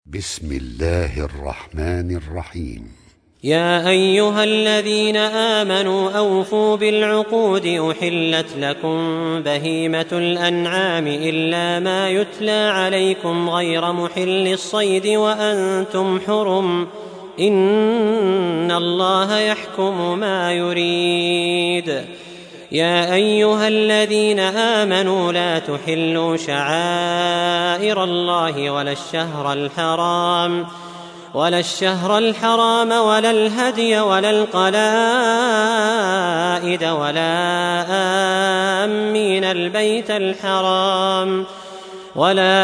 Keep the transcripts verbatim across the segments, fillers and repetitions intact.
بسم الله الرحمن الرحيم. يا أيها الذين آمنوا أوفوا بالعقود أحلت لكم بهيمة الأنعام إلا ما يتلى عليكم غير محل الصيد وأنتم حرم إن الله يحكم ما يريد. يا أيها الذين آمنوا لا تحلوا شعائر الله ولا الشهر الحرام ولا الشهر الحرام ولا الهدي ولا القلائد ولا آمين البيت الحرام ولا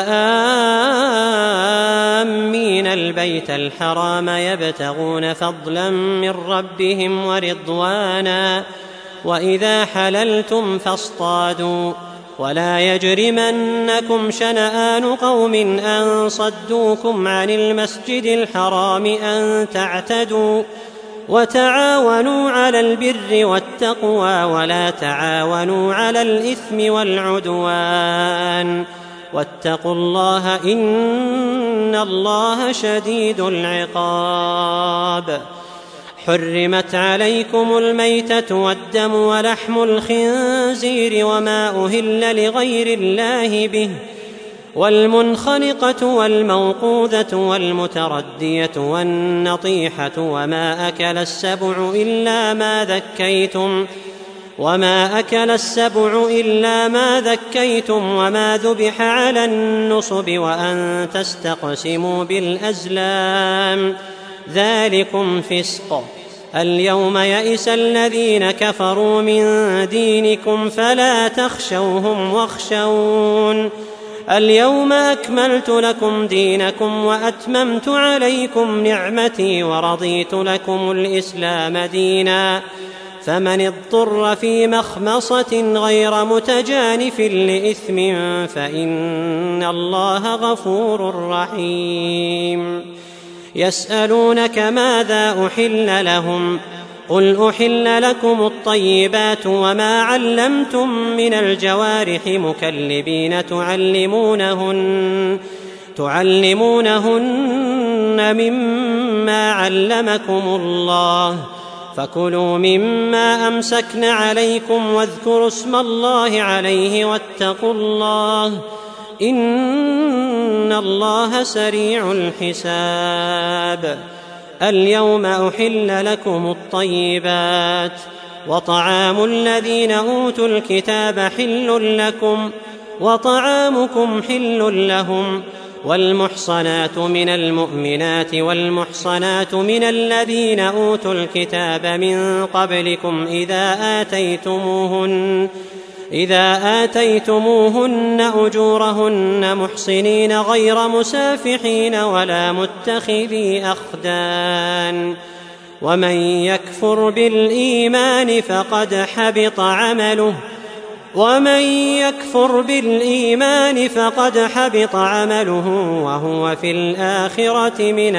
آمين البيت الحرام يبتغون فضلا من ربهم ورضوانا وإذا حللتم فاصطادوا ولا يجرمنكم شنآن قوم أن صدوكم عن المسجد الحرام أن تعتدوا وتعاونوا على البر والتقوى ولا تعاونوا على الإثم والعدوان واتقوا الله إن الله شديد العقاب. حرمت عليكم الميتة والدم ولحم الخنزير وما أهل لغير الله به والمنخنقة والموقوذة والمتردية والنطيحة وما أكل السبع إلا ما ذكيتم وما أكل السبع إلا ما ذكيتم وما ذبح على النصب وأن تستقسموا بالأزلام ذلكم فسق. اليوم يئس الذين كفروا من دينكم فلا تخشوهم واخشون اليوم أكملت لكم دينكم وأتممت عليكم نعمتي ورضيت لكم الإسلام دينا فمن اضطر في مخمصة غير متجانف لإثم فإن الله غفور رحيم. يسألونك ماذا أحل لهم قل أحل لكم الطيبات وما علمتم من الجوارح مكلبين تعلمونهن, تعلمونهن مما علمكم الله فكلوا مما أمسكن عليكم واذكروا اسم الله عليه واتقوا الله إن الله سريع الحساب. اليوم أحل لكم الطيبات وطعام الذين أوتوا الكتاب حل لكم وطعامكم حل لهم والمحصنات من المؤمنات والمحصنات من الذين أوتوا الكتاب من قبلكم إذا آتيتموهن إذا آتيتموهن أجورهن محصنين غير مسافحين ولا متخذي أخدان ومن يكفر بالإيمان فقد حبط عمله ومن يكفر بالإيمان فقد حبط عمله وهو في الآخرة من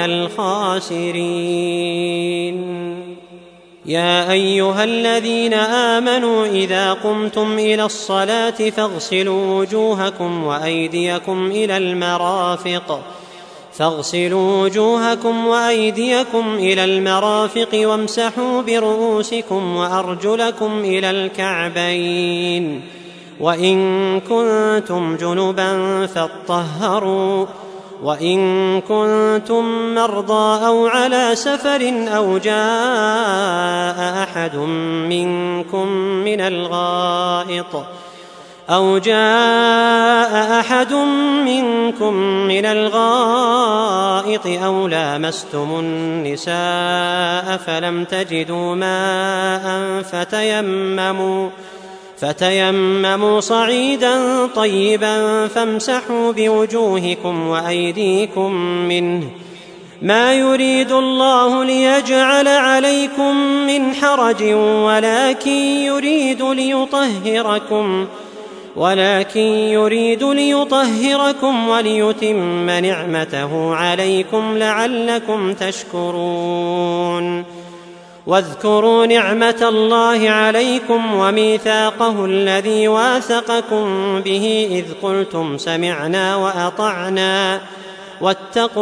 الخاسرين. يا أيها الذين آمنوا إذا قمتم إلى الصلاة فاغسلوا وجوهكم وأيديكم إلى المرافق فاغسلوا وجوهكم وأيديكم إلى المرافق وامسحوا برؤوسكم وأرجلكم إلى الكعبين وإن كنتم جنبا فاطهروا وإن كنتم مرضى أو على سفر أو جاء أحد منكم من الغائط أو جاء أحد منكم من الغائط أو لامستم النساء فلم تجدوا ماء فتيمموا فتيمموا صعيدا طيبا فامسحوا بوجوهكم وأيديكم منه ما يريد الله ليجعل عليكم من حرج ولكن يريد ليطهركم ولكن يريد ليطهركم وليتم نعمته عليكم لعلكم تشكرون. واذكروا نعمة الله عليكم وميثاقه الذي واثقكم به إذ قلتم سمعنا وأطعنا واتقوا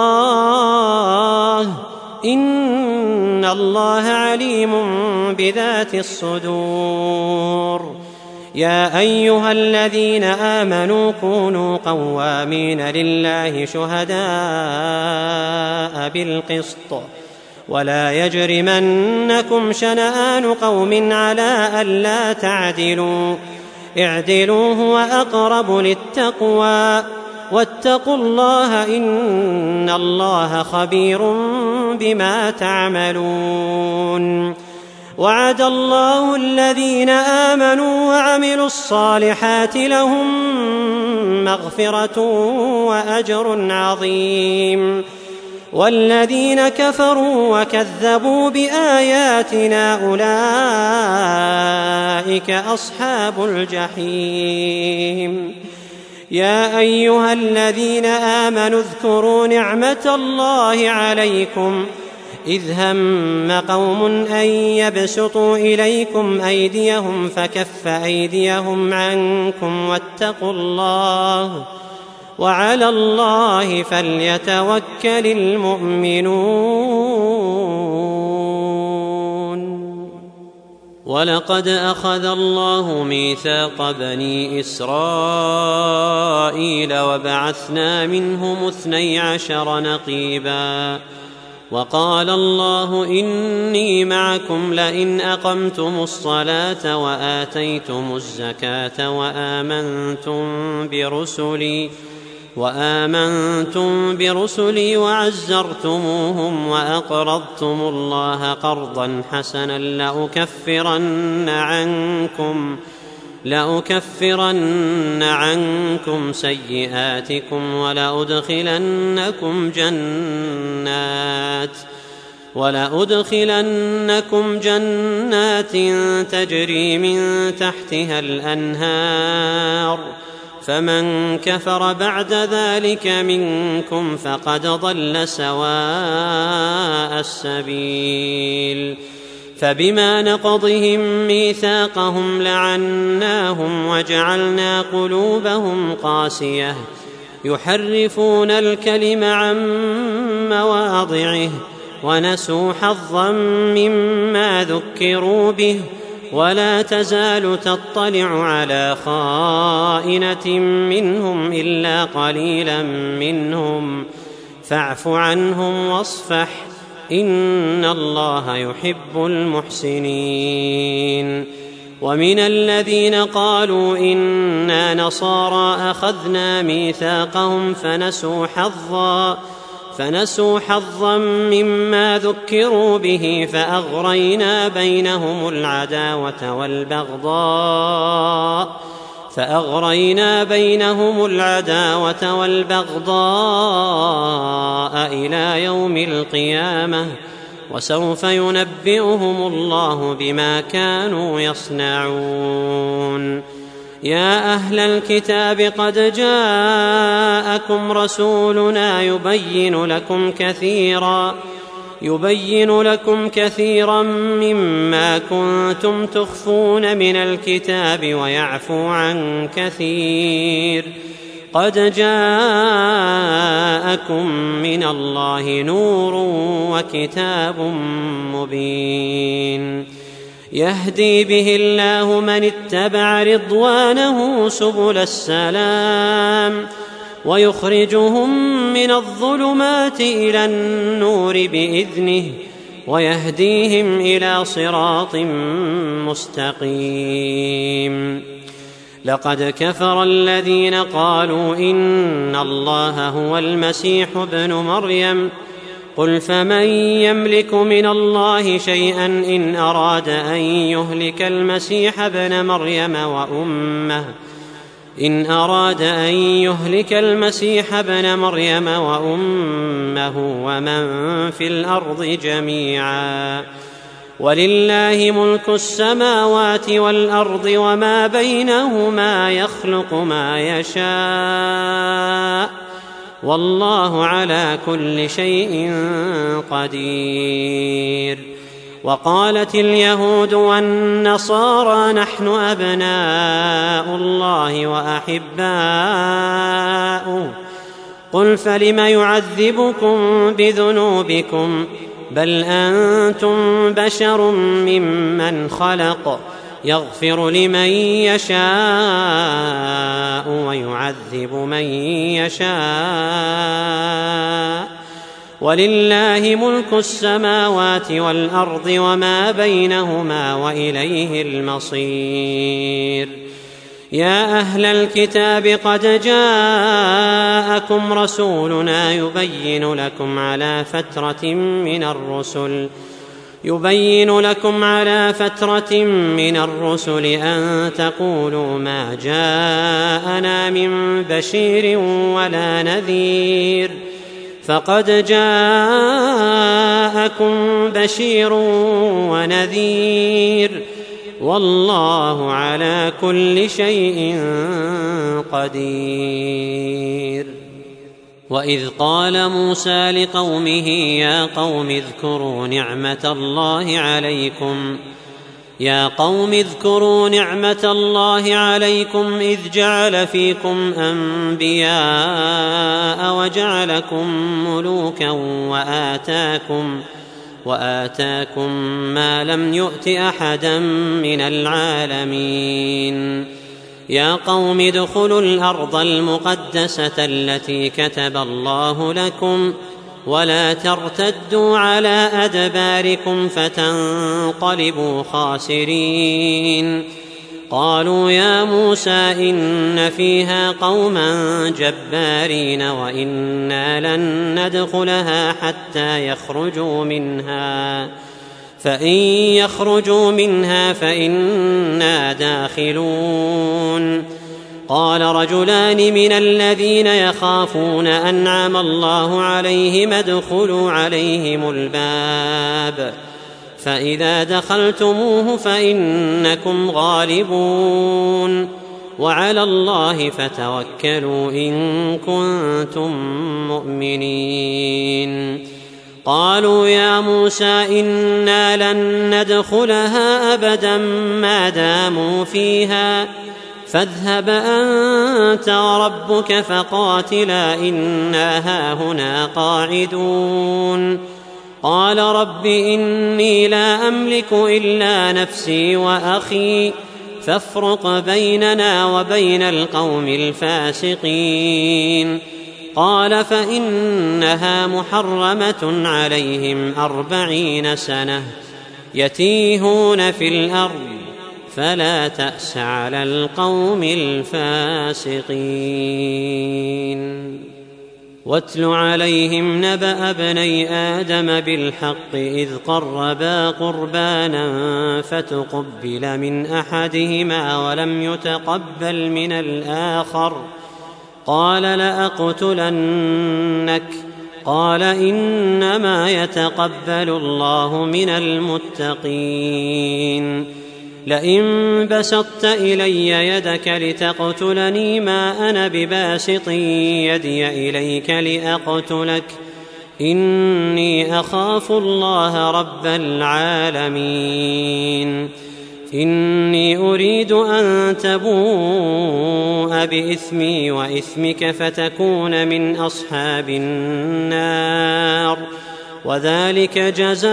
الله إن الله عليم بذات الصدور. يا أيها الذين آمنوا كونوا قوامين لله شهداء بالقسط ولا يجرمنكم شنآن قوم على ألا تعدلوا اعدلوا هو أقرب للتقوى واتقوا الله إن الله خبير بما تعملون. وعد الله الذين آمنوا وعملوا الصالحات لهم مغفرة وأجر عظيم، والذين كفروا وكذبوا بآياتنا أولئك أصحاب الجحيم. يا أيها الذين آمنوا اذكروا نعمة الله عليكم إذ هم قوم أن يبسطوا إليكم أيديهم فكف أيديهم عنكم واتقوا الله وعلى الله فليتوكل المؤمنون. ولقد أخذ الله ميثاق بني إسرائيل وبعثنا منهم اثني عشر نقيبا وقال الله إني معكم لئن أقمتم الصلاة وآتيتم الزكاة وآمنتم برسلي وآمنتم برسلي وعزرتموهم وأقرضتم الله قرضا حسنا لأكفرن عنكم لأكفرن عنكم سيئاتكم ولأدخلنكم جنات ولأدخلنكم جنات تجري من تحتها الأنهار فمن كفر بعد ذلك منكم فقد ضل سواء السبيل. فبما نقضهم ميثاقهم لعناهم وجعلنا قلوبهم قاسية يحرفون الكلم عن مواضعه ونسوا حظا مما ذكروا به ولا تزال تطلع على خائنة منهم إلا قليلا منهم فاعف عنهم واصفح إن الله يحب المحسنين. ومن الذين قالوا إنا نصارى أخذنا ميثاقهم فنسوا حظا فنسوا حظا مما ذكروا به فأغرينا بينهم العداوة والبغضاء فأغرينا بينهم العداوة والبغضاء إلى يوم القيامة وسوف ينبئهم الله بما كانوا يصنعون. يا أهل الكتاب قد جاءكم رسولنا يبين لكم كثيرا يبين لكم كثيرا مما كنتم تخفون من الكتاب ويعفو عن كثير قد جاءكم من الله نور وكتاب مبين يهدي به الله من اتبع رضوانه سبل السلام ويخرجهم من الظلمات إلى النور بإذنه ويهديهم إلى صراط مستقيم. لقد كفر الذين قالوا إن الله هو المسيح ابن مريم قل فمن يملك من الله شيئا إن أراد أن يهلك المسيح ابن مريم وأمه إن أراد أن يهلك المسيح ابن مريم وأمه ومن في الأرض جميعا ولله ملك السماوات والأرض وما بينهما يخلق ما يشاء والله على كل شيء قدير. وقالت اليهود والنصارى نحن أبناء الله وأحباؤه قل فلم يعذبكم بذنوبكم بل أنتم بشر ممن خلق يغفر لمن يشاء ويعذب من يشاء ولله ملك السماوات والأرض وما بينهما وإليه المصير. يا أهل الكتاب قد جاءكم رسولنا يبين لكم على فترة من الرسل يبين لكم على فترة من الرسل أن تقولوا ما جاءنا من بشير ولا نذير فقد جاءكم بشير ونذير والله على كل شيء قدير. وإذ قال موسى لقومه يا قوم اذكروا نعمة الله عليكم يا قوم اذكروا نعمة الله عليكم إذ جعل فيكم أنبياء وجعلكم ملوكا وآتاكم وآتاكم ما لم يؤت أحدا من العالمين. يا قوم ادخلوا الأرض المقدسة التي كتب الله لكم ولا ترتدوا على أدباركم فتنقلبوا خاسرين. قالوا يا موسى إن فيها قوما جبارين وإنا لن ندخلها حتى يخرجوا منها فإن يخرجوا منها فإنا داخلون. قال رجلان من الذين يخافون أنعم الله عليهم ادخلوا عليهم الباب فإذا دخلتموه فإنكم غالبون وعلى الله فتوكلوا إن كنتم مؤمنين. قالوا يا موسى إنا لن ندخلها أبدا ما داموا فيها فاذهب أنت وربك فقاتلا إنا هاهنا قاعدون. قال رب إني لا أملك إلا نفسي وأخي فافرق بيننا وبين القوم الفاسقين. قال فإنها محرمة عليهم أربعين سنة يتيهون في الأرض فلا تأس على القوم الفاسقين. واتل عليهم نبأ ابني آدم بالحق إذ قربا قربانا فتقبل من أحدهما ولم يتقبل من الآخر قال لأقتلنك قال إنما يتقبل الله من المتقين. لئن بسطت إلي يدك لتقتلني ما أنا بباسط يدي إليك لأقتلك إني أخاف الله رب العالمين. إني أريد أن تبوء بإثمي وإثمك فتكون من أصحاب النار وذلك جزاء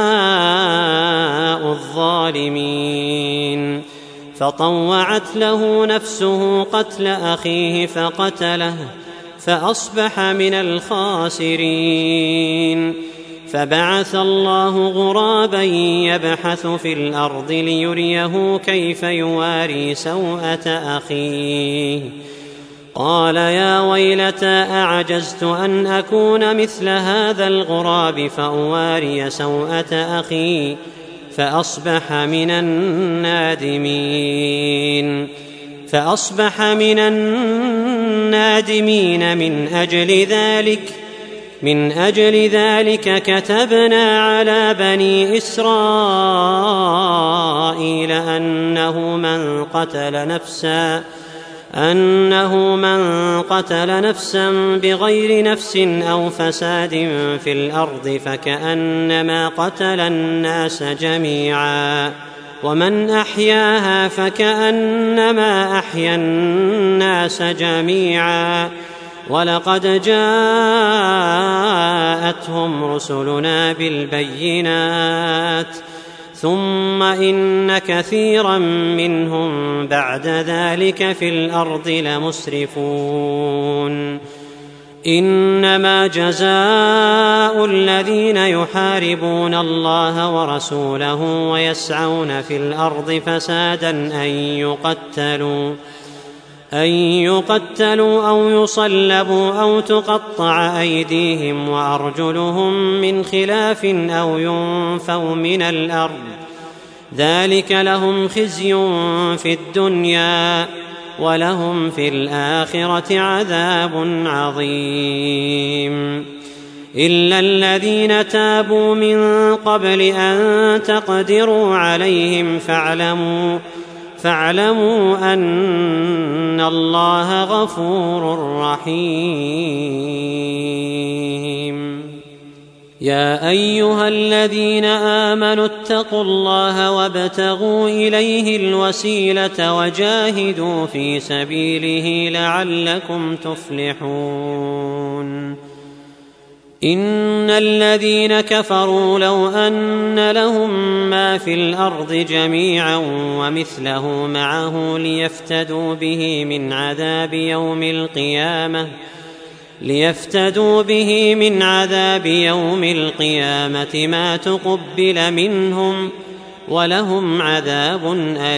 الظالمين. فطوعت له نفسه قتل أخيه فقتله فأصبح من الخاسرين. فبعث الله غرابا يبحث في الأرض ليريه كيف يواري سوءة أخيه قال يا ويلتى أعجزت أن أكون مثل هذا الغراب فأواري سوءة أخي فأصبح من النادمين. فأصبح من النادمين من أجل ذلك من أجل ذلك كتبنا على بني إسرائيل أنه من قتل نفسا أنه من قتل نفسا بغير نفس أو فساد في الأرض فكأنما قتل الناس جميعا ومن أحياها فكأنما أحيا الناس جميعا ولقد جاءتهم رسلنا بالبينات ثم إن كثيرا منهم بعد ذلك في الأرض لمسرفون إنما جزاء الذين يحاربون الله ورسوله ويسعون في الأرض فسادا أن يقتلوا أن يقتلوا أو يصلبوا أو تقطع أيديهم وأرجلهم من خلاف أو ينفوا من الأرض ذلك لهم خزي في الدنيا ولهم في الآخرة عذاب عظيم إلا الذين تابوا من قبل أن تقدروا عليهم فاعلموا فاعلموا أن الله غفور رحيم يا أيها الذين آمنوا اتقوا الله وابتغوا إليه الوسيلة وجاهدوا في سبيله لعلكم تفلحون إن الذين كفروا لو أن لهم ما في الأرض جميعا ومثله معه ليفتدوا به من عذاب يوم القيامة ليفتدوا به من عذاب يوم القيامة ما تقبل منهم ولهم عذاب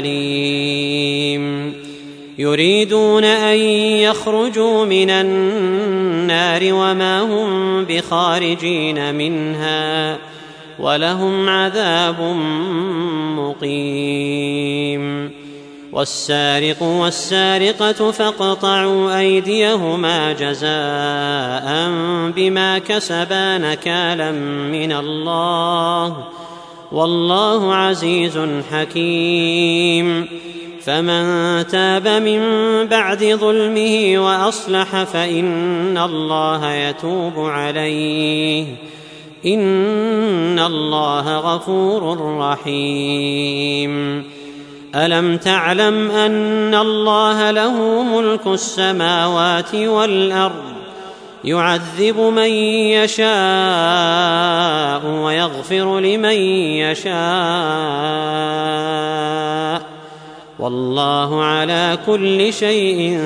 أليم يريدون أن يخرجوا من النار وما هم بخارجين منها ولهم عذاب مقيم والسارق والسارقة فاقطعوا أيديهما جزاء بما كسبا نكالا من الله والله عزيز حكيم فمن تاب من بعد ظلمه وأصلح فإن الله يتوب عليه إن الله غفور رحيم ألم تعلم أن الله له ملك السماوات والأرض يعذب من يشاء ويغفر لمن يشاء والله على كل شيء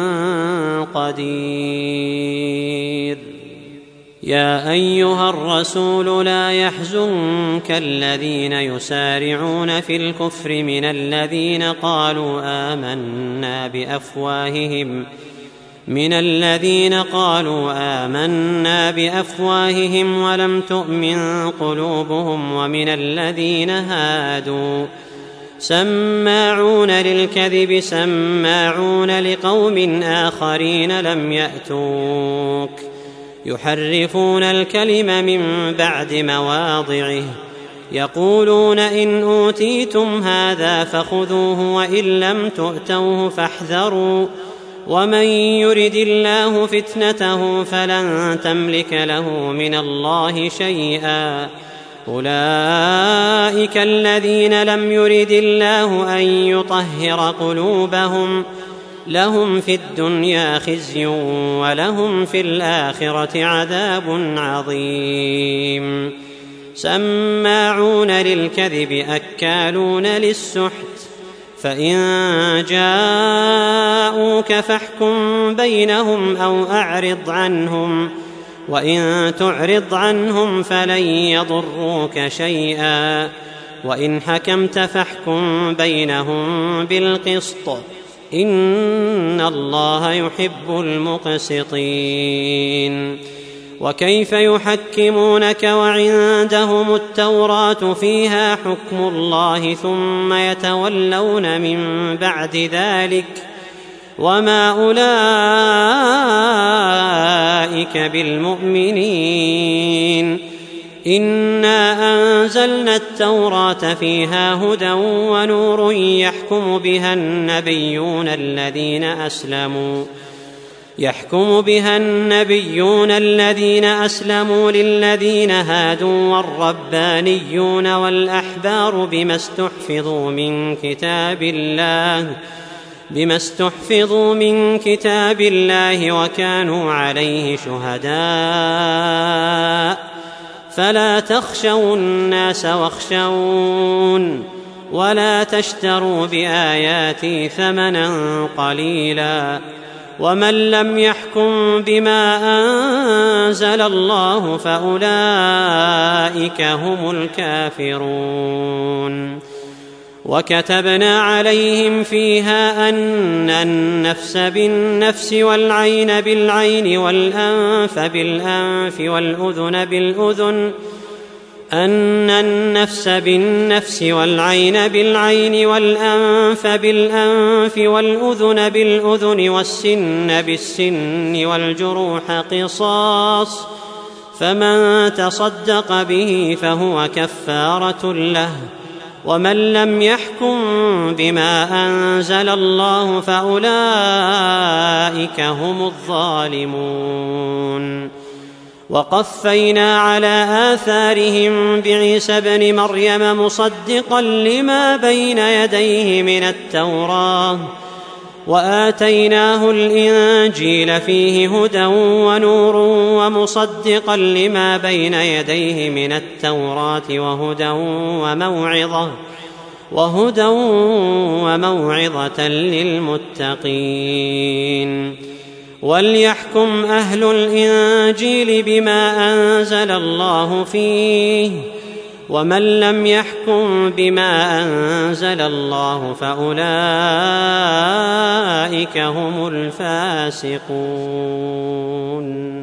قدير يا أيها الرسول لا يحزنك الذين يسارعون في الكفر من الذين قالوا آمنا بأفواههم من الذين قالوا آمنا بأفواههم ولم تؤمن قلوبهم ومن الذين هادوا سماعون للكذب سماعون لقوم آخرين لم يأتوك يحرفون الكلم من بعد مواضعه يقولون إن أوتيتم هذا فخذوه وإن لم تؤتوه فاحذروا ومن يرد الله فتنته فلن تملك له من الله شيئا أولئك الذين لم يرد الله أن يطهر قلوبهم لهم في الدنيا خزي ولهم في الآخرة عذاب عظيم سماعون للكذب أكالون للسحت فإن جاءوك فاحكم بينهم أو أعرض عنهم وإن تعرض عنهم فلن يضروك شيئا وإن حكمت فاحكم بينهم بالقسط إن الله يحب المقسطين وكيف يحكمونك وعندهم التوراة فيها حكم الله ثم يتولون من بعد ذلك وما أولئك بالمؤمنين إنا أنزلنا التوراة فيها هدى ونور يحكم بها النبيون الذين أسلموا يحكم بها النبيون الذين أسلموا للذين هادوا والربانيون والأحبار بما استحفظوا من كتاب الله بما استحفظوا من كتاب الله وكانوا عليه شهداء فلا تخشوا الناس واخشون ولا تشتروا بآياتي ثمنا قليلا ومن لم يحكم بما أنزل الله فأولئك هم الكافرون. وكتبنا عليهم فيها أن النفس بالنفس والعين بالعين والأنف بالأنف والأذن بالأذن أن النفس بالنفس والعين بالعين والأنف بالأنف والأذن بالأذن والسن بالسن والجروح قصاص فمن تصدق به فهو كفارة له ومن لم يحكم بما أنزل الله فأولئك هم الظالمون. وقفينا على آثارهم بعيسى ابن مريم مصدقا لما بين يديه من التوراة وآتيناه الإنجيل فيه هدى ونور ومصدقا لما بين يديه من التوراة وهدى وموعظة وهدى وموعظة للمتقين. وليحكم أهل الإنجيل بما أنزل الله فيه ومن لم يحكم بما أنزل الله فأولئك هم الفاسقون.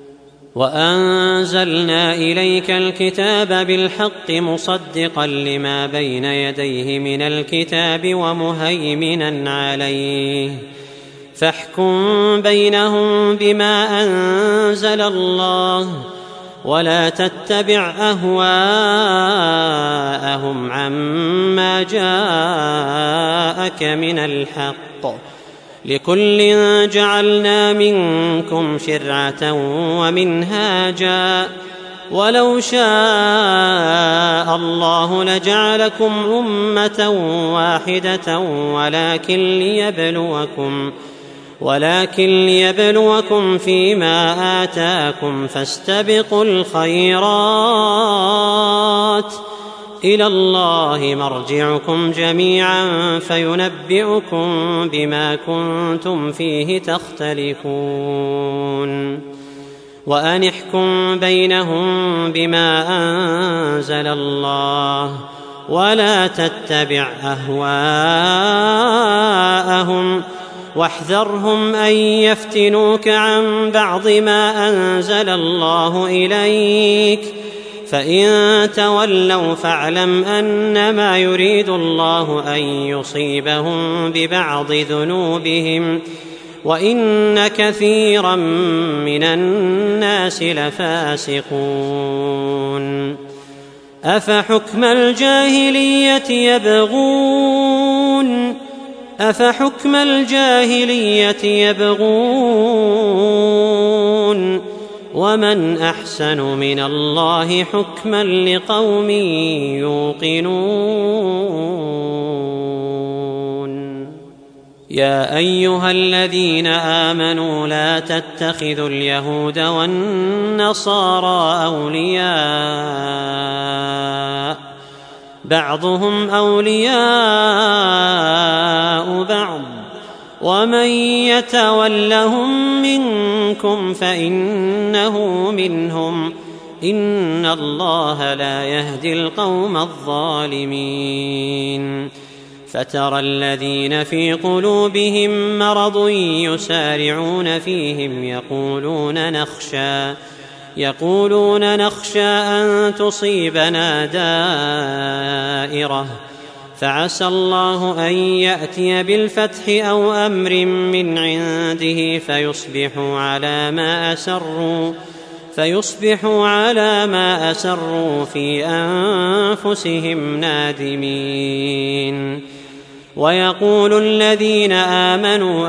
وأنزلنا إليك الكتاب بالحق مصدقا لما بين يديه من الكتاب ومهيمنا عليه فاحكم بينهم بما أنزل الله ولا تتبع أهواءهم عما جاءك من الحق لكل جعلنا منكم شرعة ومنهاجا ولو شاء الله لجعلكم أمة واحدة ولكن ليبلوكم ولكن ليبلوكم فيما آتاكم فاستبقوا الخيرات إلى الله مرجعكم جميعا فينبئكم بما كنتم فيه تختلفون. وأن احكم بينهم بما أنزل الله ولا تتبع أهواءهم واحذرهم أن يفتنوك عن بعض ما أنزل الله إليك فإن تولوا فاعلم أنما يريد الله أن يصيبهم ببعض ذنوبهم وإن كثيرا من الناس لفاسقون. أفحكم الجاهلية يبغون أفحكم الجاهلية يبغون ومن أحسن من الله حكما لقوم يوقنون. يا أيها الذين آمنوا لا تتخذوا اليهود والنصارى أولياء بعضهم أولياء بعض ومن يتولهم منكم فإنه منهم إن الله لا يهدي القوم الظالمين. فترى الذين في قلوبهم مرض يسارعون فيهم يقولون نخشى يقولون نخشى أن تصيبنا دائرة فعسى الله أن يأتي بالفتح أو أمر من عنده فيصبحوا على ما أسروا فيصبحوا على ما أسروا في أنفسهم نادمين. ويقول الذين آمنوا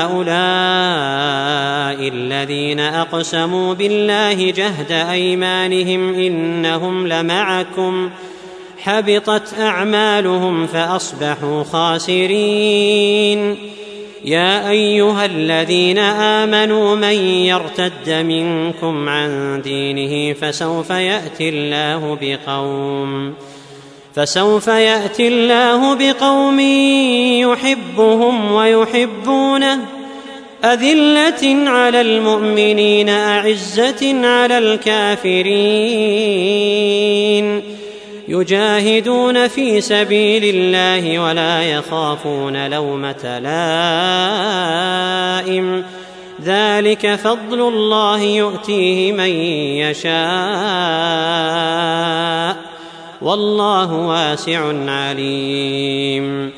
أهؤلاء الذين أقسموا بالله جهد أيمانهم إنهم لمعكم حبطت أعمالهم فأصبحوا خاسرين. يا أيها الذين آمنوا من يرتد منكم عن دينه فسوف يأتي الله بقوم فسوف يأتي الله بقوم يحبهم ويحبونه أذلة على المؤمنين أعزة على الكافرين يجاهدون في سبيل الله ولا يخافون لومة لائم ذلك فضل الله يؤتيه من يشاء والله واسع عليم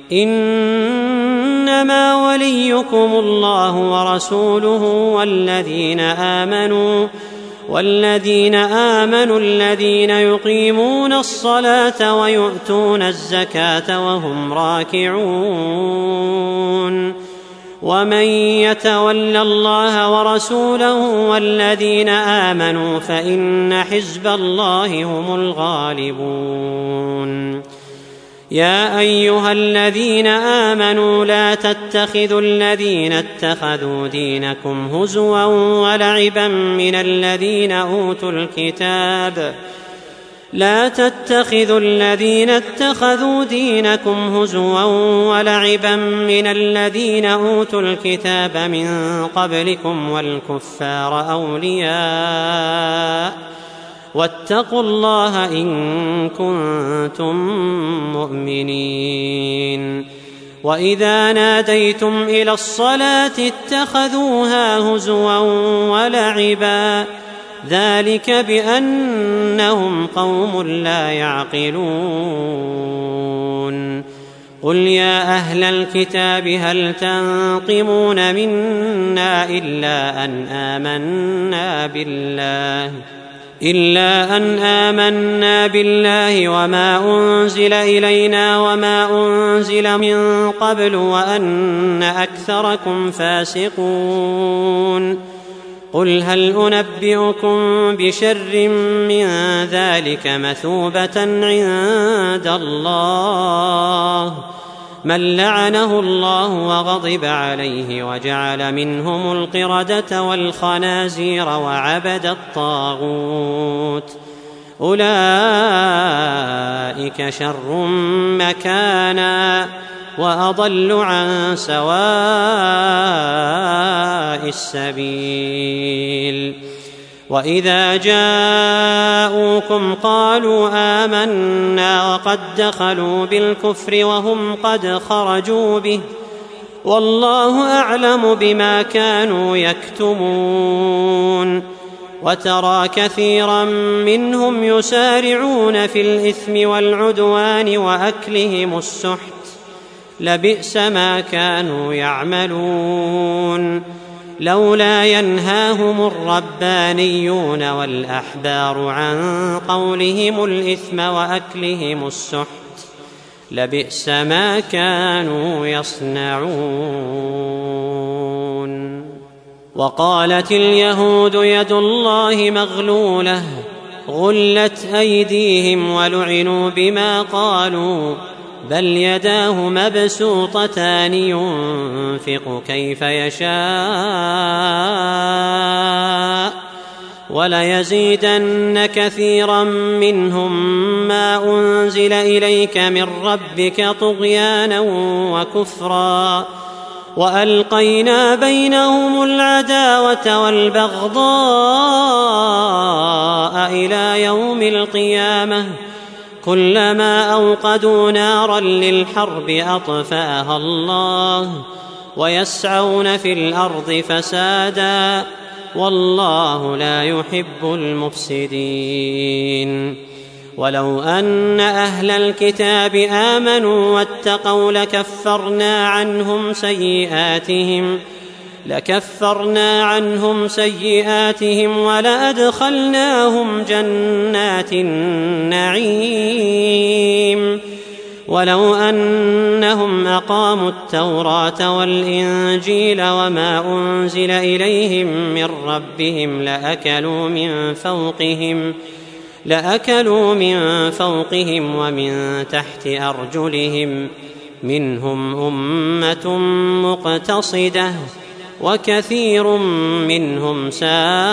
إنما وليكم الله ورسوله والذين آمنوا والذين آمنوا الذين يقيمون الصلاة ويؤتون الزكاة وهم راكعون ومن يتول الله ورسوله والذين آمنوا فإن حزب الله هم الغالبون يا أيها الذين آمنوا لا تتخذوا الذين اتخذوا دينكم هزوا ولعبا من الذين أوتوا الكتاب لا تتخذوا الذين اتخذوا دينكم هزوا ولعبا من الذين أوتوا الكتاب من قبلكم والكفار أولياء واتقوا الله إن كنتم مؤمنين وإذا ناديتم إلى الصلاة اتخذوها هزوا ولعبا ذلك بأنهم قوم لا يعقلون قل يا أهل الكتاب هل تنقمون منا إلا أن آمنا بالله إلا أن آمنا بالله وما أنزل إلينا وما أنزل من قبل وأن أكثركم فاسقون قل هل أنبئكم بشر من ذلك مثوبة عند الله من لعنه الله وغضب عليه وجعل منهم القردة والخنازير وعبد الطاغوت أولئك شر مكانا وأضل عن سواء السبيل وإذا جاءوكم قالوا آمنا وقد دخلوا بالكفر وهم قد خرجوا به والله أعلم بما كانوا يكتمون وترى كثيرا منهم يسارعون في الإثم والعدوان وأكلهم السحت لبئس ما كانوا يعملون لولا ينهاهم الربانيون والأحبار عن قولهم الإثم وأكلهم السحت لبئس ما كانوا يصنعون وقالت اليهود يد الله مغلولة غلت أيديهم ولعنوا بما قالوا بل يداه مبسوطتان ينفق كيف يشاء وليزيدن كثيرا منهم ما أنزل إليك من ربك طغيانا وكفرا وألقينا بينهم العداوة والبغضاء إلى يوم القيامة كلما أوقدوا نارا للحرب أطفأها الله ويسعون في الأرض فسادا والله لا يحب المفسدين ولو أن أهل الكتاب آمنوا واتقوا لكفرنا عنهم سيئاتهم لكفرنا عنهم سيئاتهم ولأدخلناهم جنات النعيم ولو أنهم أقاموا التوراة والإنجيل وما أنزل إليهم من ربهم لأكلوا من فوقهم لأكلوا من فوقهم ومن تحت أرجلهم منهم أمة مقتصدة وكثير منهم ساء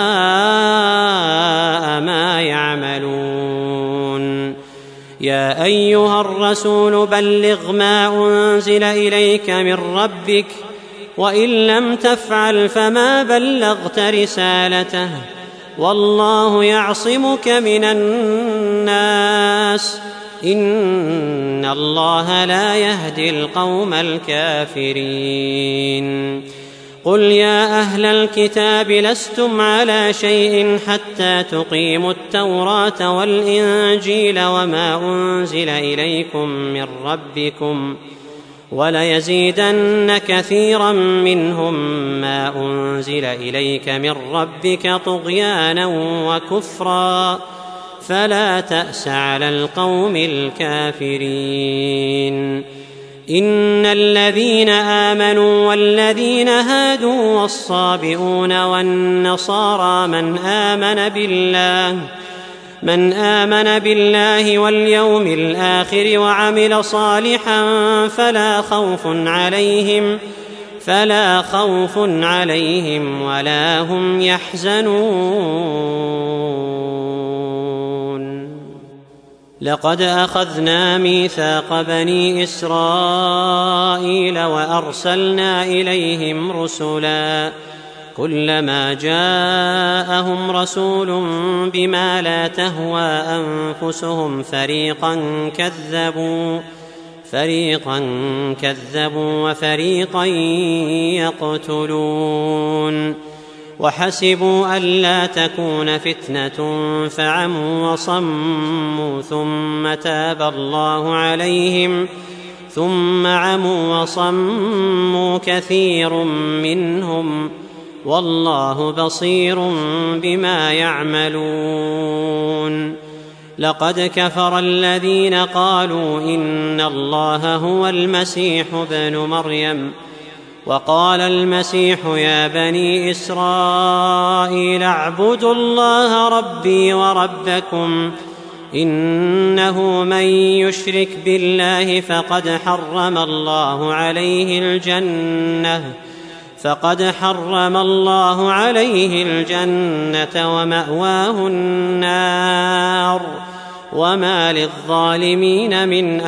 ما يعملون. يا أيها الرسول بلغ ما أنزل إليك من ربك وإن لم تفعل فما بلغت رسالته والله يعصمك من الناس إن الله لا يهدي القوم الكافرين. قل يا أهل الكتاب لستم على شيء حتى تقيموا التوراة والإنجيل وما أنزل إليكم من ربكم وليزيدن كثيرا منهم ما أنزل إليك من ربك طغيانا وكفرا فلا تأس على القوم الكافرين. إن الذين آمنوا والذين هادوا والصابئون والنصارى من آمن بالله من آمن بالله واليوم الآخر وعمل صالحا فلا خوف عليهم فلا خوف عليهم ولا هم يحزنون. لقد أخذنا ميثاق بني إسرائيل وأرسلنا إليهم رسلا كلما جاءهم رسول بما لا تهوى أنفسهم فريقا كذبوا فريقا كذبوا وفريقا يقتلون وحسبوا ألا تكون فتنة فعموا وصموا ثم تاب الله عليهم ثم عموا وصموا كثير منهم والله بصير بما يعملون. لقد كفر الذين قالوا إن الله هو المسيح ابن مريم وقال المسيح يا بني إسرائيل اعبدوا الله ربي وربكم إنه من يشرك بالله فقد حرم الله عليه الجنة فقد حرم الله عليه الجنة ومأواه النار وما للظالمين من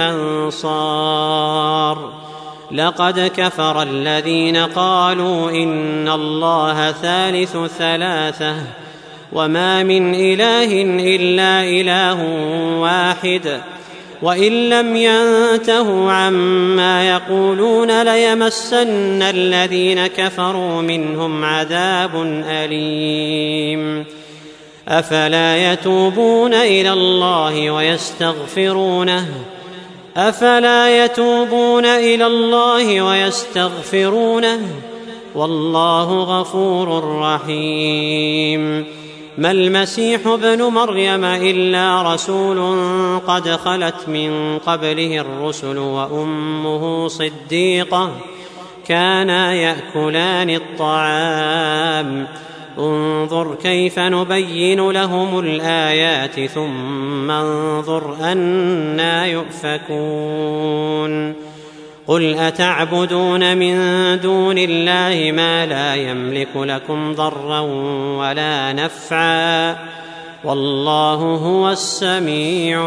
أنصار. لقد كفر الذين قالوا إن الله ثالث ثلاثة وما من إله إلا إله واحد وإن لم ينتهوا عما يقولون ليمسن الذين كفروا منهم عذاب أليم. أفلا يتوبون إلى الله ويستغفرونه أفلا يتوبون إلى الله ويستغفرونه والله غفور رحيم. ما المسيح ابن مريم إلا رسول قد خلت من قبله الرسل وأمه صديقة كانا يأكلان الطعام انظر كيف نبين لهم الآيات ثم انظر أنى يؤفكون. قل أتعبدون من دون الله ما لا يملك لكم ضرا ولا نفعا والله هو السميع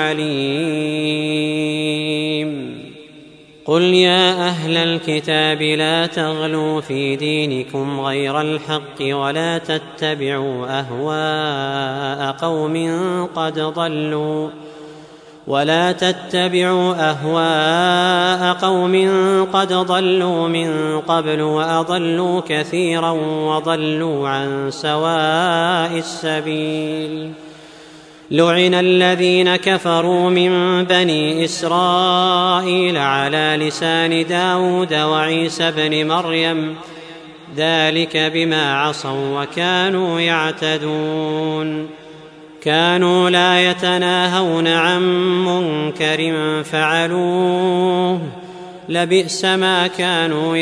العليم. قل يا أهل الكتاب لا تغلوا في دينكم غير الحق ولا تتبعوا أهواء قوم قد ضلوا ولا تتبعوا أهواء قوم قد ضلوا من قبل وأضلوا كثيرا وضلوا عن سواء السبيل. لعن الذين كفروا من بني إسرائيل على لسان داود وعيسى بن مريم ذلك بما عصوا وكانوا يعتدون. كانوا لا يتناهون عن منكر فعلوه لبئس ما كانوا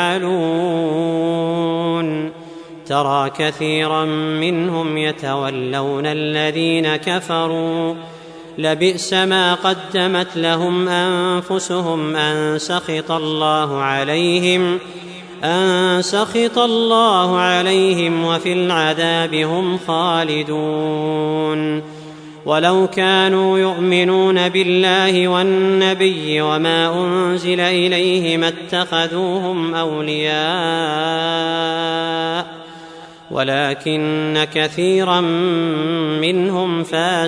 يفعلون. ترى كثيرا منهم يتولون الذين كفروا لبئس ما قدمت لهم أنفسهم أن سخط الله عليهم أن سخط الله عليهم وفي العذاب هم خالدون ولو كانوا يؤمنون بالله والنبي وما أنزل إليه ما اتخذوهم أولياء ولكن كثيرا منهم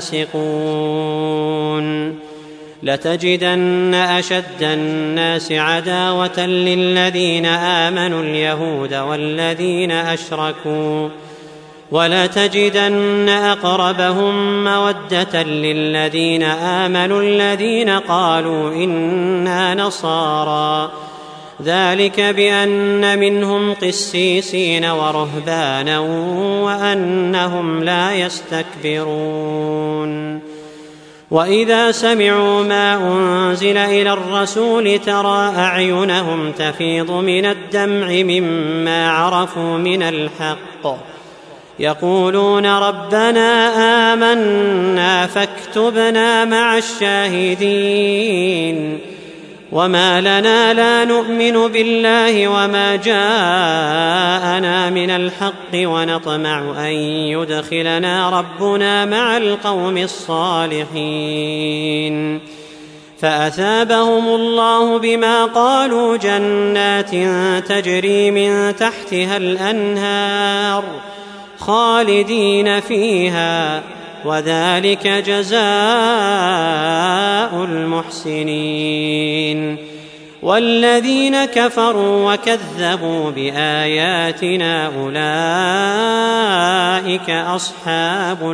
فاسقون لتجدن أشد الناس عداوة للذين آمنوا اليهود والذين أشركوا ولتجدن أقربهم مودة للذين آمنوا الذين قالوا إنا نصارى ذلك بأن منهم قسيسين ورهبانا وأنهم لا يستكبرون وإذا سمعوا ما أنزل إلى الرسول ترى أعينهم تفيض من الدمع مما عرفوا من الحق يقولون ربنا آمنا فاكتبنا مع الشاهدين وما لنا لا نؤمن بالله وما جاءنا من الحق ونطمع أن يدخلنا ربنا مع القوم الصالحين فأثابهم الله بما قالوا جنات تجري من تحتها الأنهار خالدين فيها وذلك جزاء المحسنين والذين كفروا وكذبوا بآياتنا أولئك أصحاب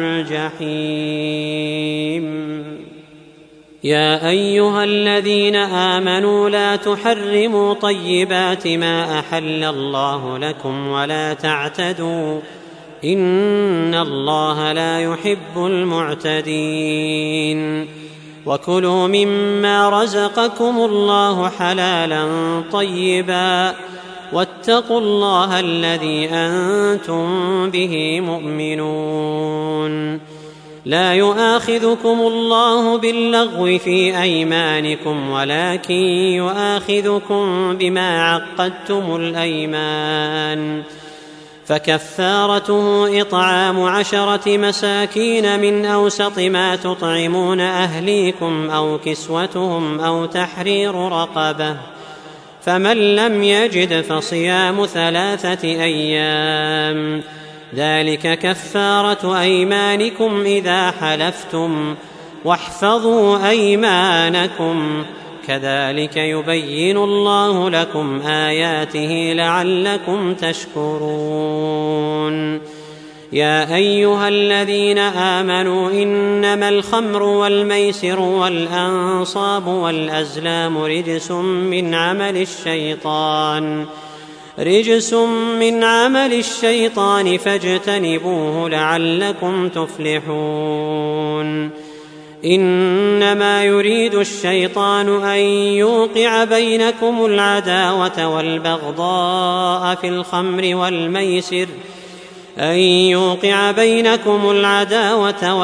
الجحيم يا أيها الذين آمنوا لا تحرموا طيبات ما أحل الله لكم ولا تعتدوا إن الله لا يحب المعتدين وكلوا مما رزقكم الله حلالا طيبا واتقوا الله الذي أنتم به مؤمنون لا يؤاخذكم الله باللغو في أيمانكم ولكن يؤاخذكم بما عقدتم الأيمان فكفارته إطعام عشرة مساكين من أوسط ما تطعمون أهليكم أو كسوتهم أو تحرير رقبة فمن لم يجد فصيام ثلاثة أيام ذلك كفارة أيمانكم إذا حلفتم واحفظوا أيمانكم كذلك يبين الله لكم آياته لعلكم تشكرون يا أيها الذين آمنوا إنما الخمر والميسر والأنصاب والأزلام رجس من عمل الشيطان رجس من عمل الشيطان فاجتنبوه لعلكم تفلحون إنما يريد الشيطان أن يوقع بينكم العداوة والبغضاء في الخمر والميسر أن يوقع بينكم العداوة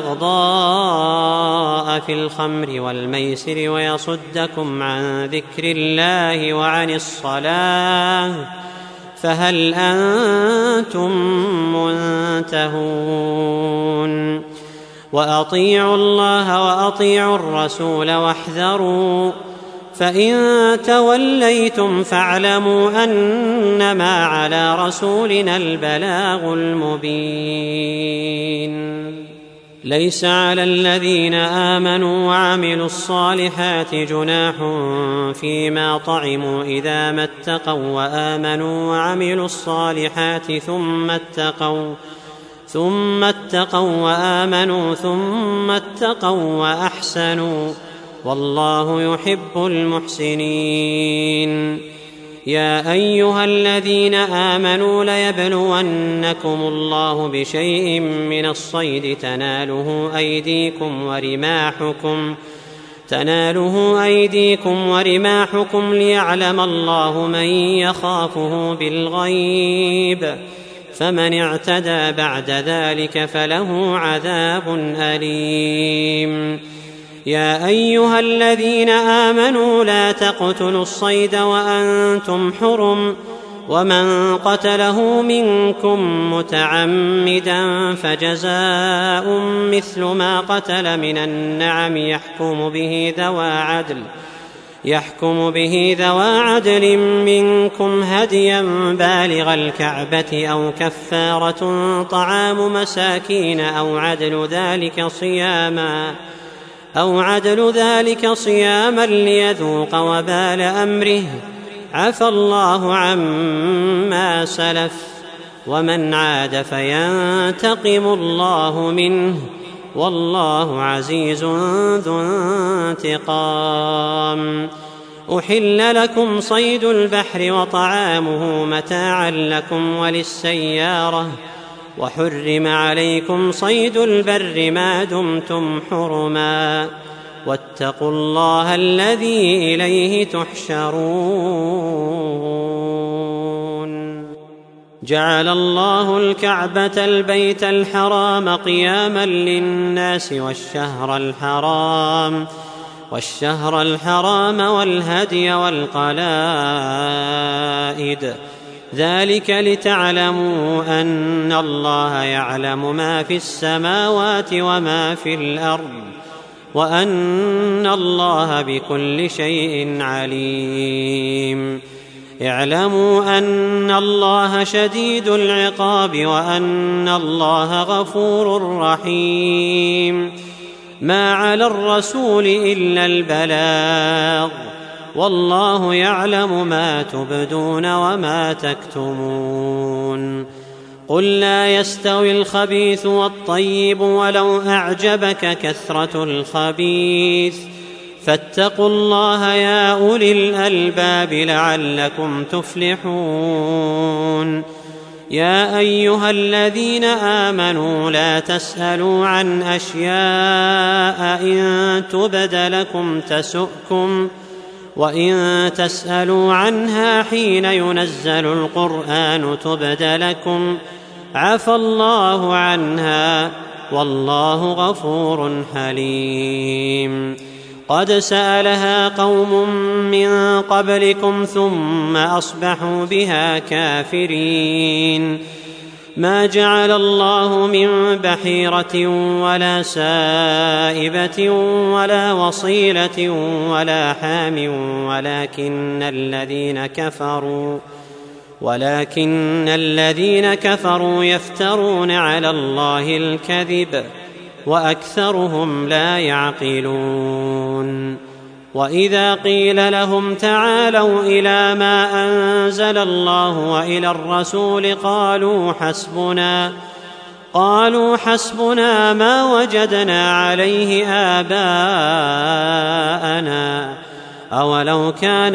والبغضاء في الخمر والميسر ويصدكم عن ذكر الله وعن الصلاة فهل أنتم منتهون وأطيعوا الله وأطيعوا الرسول واحذروا فإن توليتم فاعلموا أنما على رسولنا البلاغ المبين ليس على الذين آمنوا وعملوا الصالحات جناح فيما طعموا إذا ما اتقوا وآمنوا وعملوا الصالحات ثم اتقوا ثم اتقوا وآمنوا ثم اتقوا وأحسنوا والله يحب المحسنين يا أيها الذين آمنوا ليبلونكم الله بشيء من الصيد تناله أيديكم ورماحكم تناله أيديكم ورماحكم ليعلم الله من يخافه بالغيب فمن اعتدى بعد ذلك فله عذاب أليم. يا أيها الذين آمنوا لا تقتلوا الصيد وأنتم حرم، ومن قتله منكم متعمدا فجزاء مثل ما قتل من النعم يحكم به ذوى عدل يحكم به ذوى عدل منكم هديا بالغ الكعبة أو كفارة طعام مساكين أو عدل ذلك صياما أو عدل ذلك صياما ليذوق وبال أمره. عفى الله عما سلف، ومن عاد فينتقم الله منه، والله عزيز ذو انتقام. أحل لكم صيد البحر وطعامه متاعا لكم وللسيارة، وحرم عليكم صيد البر ما دمتم حرما، واتقوا الله الذي إليه تحشرون. جعل الله الكعبة البيت الحرام قياما للناس والشهر الحرام والشهر الحرام والهدي والقلائد، ذلك لتعلموا أن الله يعلم ما في السماوات وما في الأرض، وأن الله بكل شيء عليم. اعلموا أن الله شديد العقاب وأن الله غفور رحيم. ما على الرسول إلا البلاغ، والله يعلم ما تبدون وما تكتمون. قل لا يستوي الخبيث والطيب ولو أعجبك كثرة الخبيث، فاتقوا الله يا أولي الألباب لعلكم تفلحون. يا أيها الذين آمنوا لا تسألوا عن أشياء إن تبد لكم تسؤكم، وإن تسألوا عنها حين ينزل القرآن تبد لكم عفى الله عنها، والله غفور حليم. قد سألها قوم من قبلكم ثم أصبحوا بها كافرين. ما جعل الله من بحيرة ولا سائبة ولا وصيلة ولا حام، ولكن الذين كفروا ولكن الذين كفروا يفترون على الله الكذب، وأكثرهم لا يعقلون. وإذا قيل لهم تعالوا إلى ما أنزل الله وإلى الرسول قالوا حسبنا قالوا حسبنا ما وجدنا عليه آباءنا، أولو كان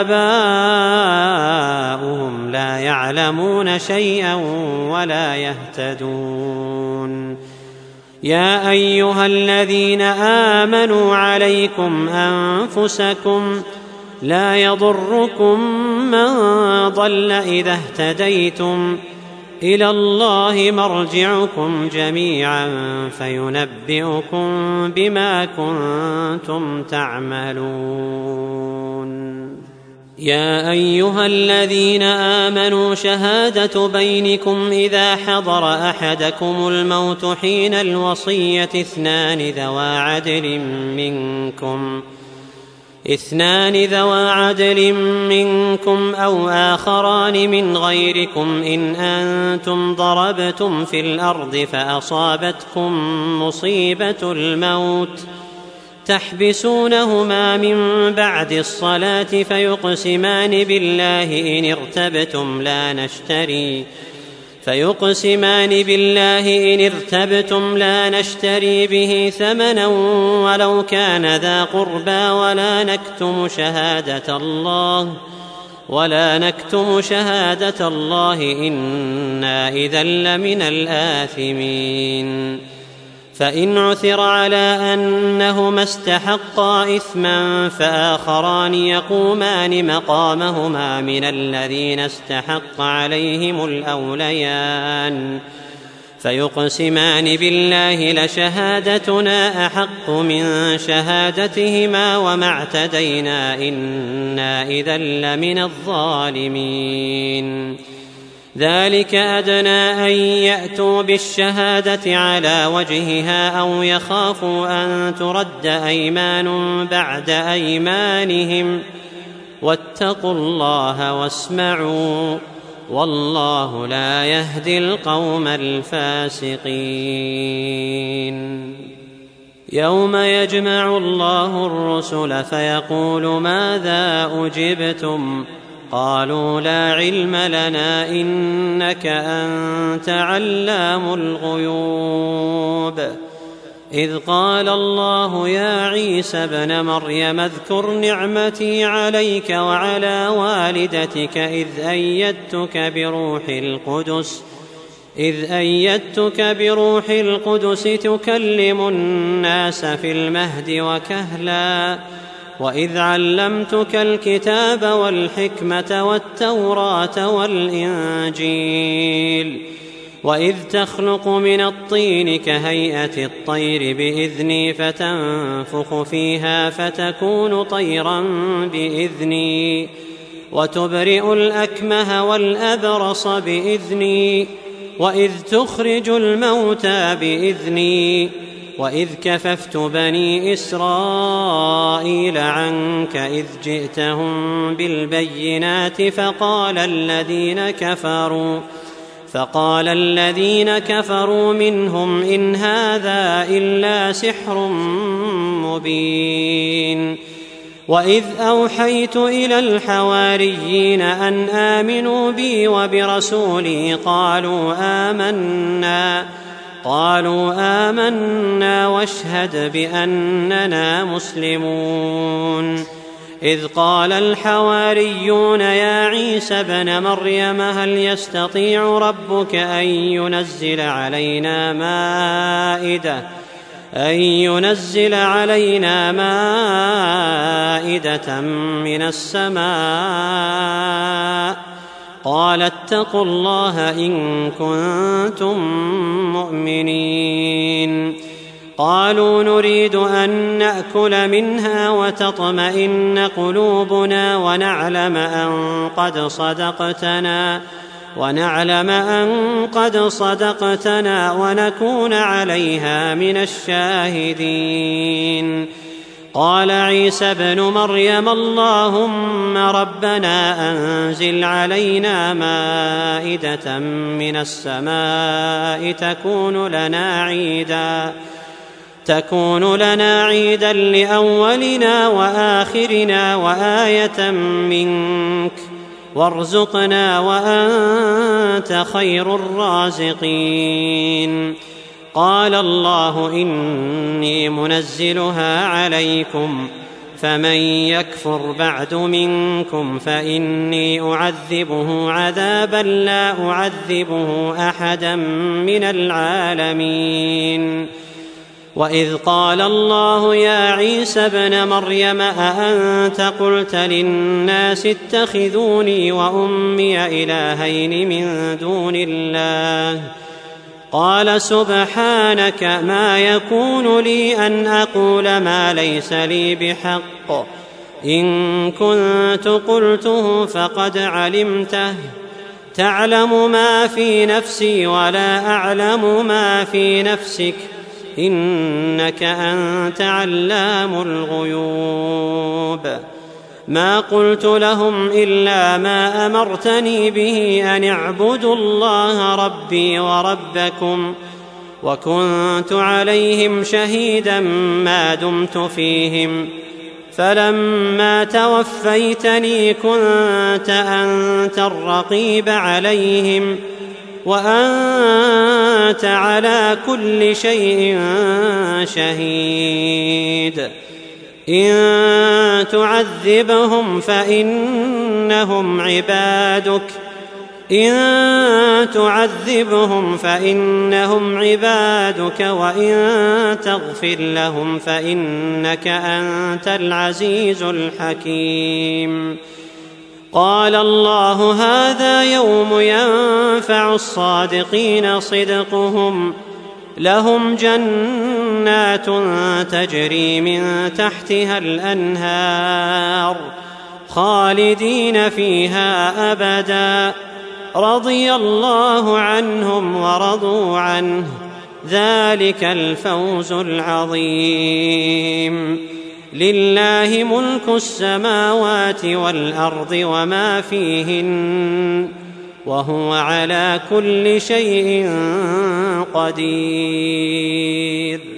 آباؤهم لا يعلمون شيئا ولا يهتدون. يا أيها الذين آمنوا عليكم أنفسكم لا يضركم من ضل إذا اهتديتم، إلى الله مرجعكم جميعا فينبئكم بما كنتم تعملون. يا أيها الذين آمنوا شهادة بينكم إذا حضر أحدكم الموت حين الوصية اثنان ذوى عدل منكم اثنان ذوى عدل منكم أو آخران من غيركم إن أنتم ضربتم في الأرض فأصابتكم مصيبة الموت تحبسونهما من بعد الصلاة فيقسمان بالله إن ارتبتم لا نشتري فيقسمان بالله إن ارتبتم لا نشتري به ثمنا ولو كان ذا قربى ولا نكتم شهادة الله ولا نكتم شهادة الله إنا إذا لمن الآثمين. فإن عثر على أنهما استحقا إثما فآخران يقومان مقامهما من الذين استحق عليهم الأوليان فيقسمان بالله لشهادتنا أحق من شهادتهما وما اعتدينا إنا إذا لمن الظالمين. ذلك أدنى أن يأتوا بالشهادة على وجهها أو يخافوا أن ترد أيمان بعد أيمانهم واتقوا الله واسمعوا والله لا يهدي القوم الفاسقين. يوم يجمع الله الرسل فيقول ماذا أجبتم قالوا لا علم لنا إنك أنت علام الغيوب. إذ قال الله يا عيسى ابن مريم اذكر نعمتي عليك وعلى والدتك إذ أيدتك بروح القدس إذ أيدتك بروح القدس تكلم الناس في المهد وكهلا وإذ علمتك الكتاب والحكمة والتوراة والإنجيل وإذ تخلق من الطين كهيئة الطير بإذني فتنفخ فيها فتكون طيرا بإذني وتبرئ الأكمه والأبرص بإذني وإذ تخرج الموتى بإذني وإذ كففت بني إسرائيل عنك إذ جئتهم بالبينات فقال الذين كفروا فقال الذين كفروا منهم إن هذا إلا سحر مبين. وإذ أوحيت إلى الحواريين أن آمنوا بي وبرسولي قالوا آمنا قالوا آمنا واشهد بأننا مسلمون. إذ قال الحواريون يا عيسى ابن مريم هل يستطيع ربك أن ينزل علينا مائدة أن ينزل علينا مائدة من السماء قال اتقوا الله إن كنتم مؤمنين. قالوا نريد أن نأكل منها وتطمئن قلوبنا ونعلم أن قد صدقتنا ونعلم أن قد صدقتنا ونكون عليها من الشاهدين. قال عيسى ابن مريم اللهم ربنا أنزل علينا مائدة من السماء تكون لنا عيدا تكون لنا عيدا لأولنا وآخرنا وآية منك وارزقنا وأنت خير الرازقين. قال الله إني منزلها عليكم فمن يكفر بعد منكم فإني أعذبه عذابا لا أعذبه أحدا من العالمين. وإذ قال الله يا عيسى ابن مريم أأنت قلت للناس اتخذوني وأمي إلهين من دون الله قال سبحانك ما يكون لي أن أقول ما ليس لي بحق إن كنت قلته فقد علمته تعلم ما في نفسي ولا أعلم ما في نفسك إنك أنت علام الغيوب. ما قلت لهم إلا ما أمرتني به أن اعبدوا الله ربي وربكم وكنت عليهم شهيدا ما دمت فيهم فلما توفيتني كنت أنت الرقيب عليهم وأنت على كل شيء شهيد. إن تعذبهم فإنهم عبادك إن تعذبهم فإنهم عبادك وإن تغفر لهم فإنك أنت العزيز الحكيم. قال الله هذا يوم ينفع الصادقين صدقهم، لهم جنات تجري من تحتها الأنهار خالدين فيها أبدا، رضي الله عنهم ورضوا عنه، ذلك الفوز العظيم. لله ملك السماوات والأرض وما فيهن، وهو على كل شيء قدير.